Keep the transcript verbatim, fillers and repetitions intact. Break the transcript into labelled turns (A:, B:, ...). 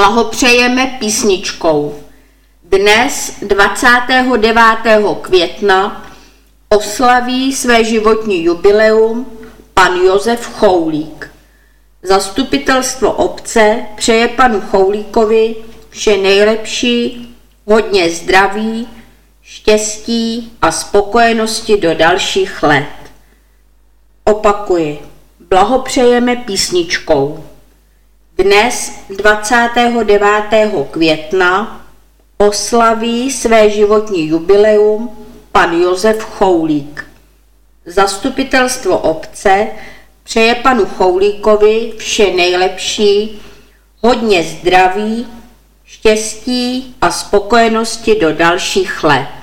A: blahopřejeme písničkou. Dnes, dvacátého devátého května, oslaví své životní jubileum pan Josef Choulík. Zastupitelstvo obce přeje panu Choulíkovi vše nejlepší, hodně zdraví, štěstí a spokojenosti do dalších let. Opakuji, blahopřejeme písničkou. Dnes, dvacátého devátého května, oslaví své životní jubileum pan Josef Choulík. Zastupitelstvo obce přeje panu Choulíkovi vše nejlepší, hodně zdraví, štěstí a spokojenosti do dalších let.